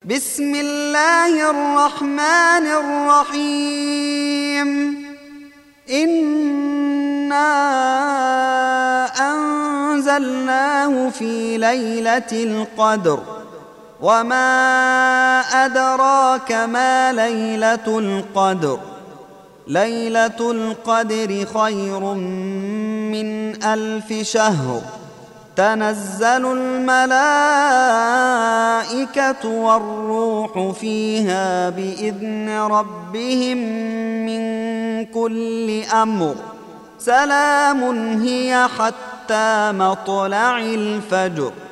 بسم الله الرحمن الرحيم. إنا أنزلناه في ليلة القدر، وما أدراك ما ليلة القدر. ليلة القدر خير من 1000 شهر. تنزل الملائكة والروح فيها بإذن ربهم من كل أمر. سلام هي حتى مطلع الفجر.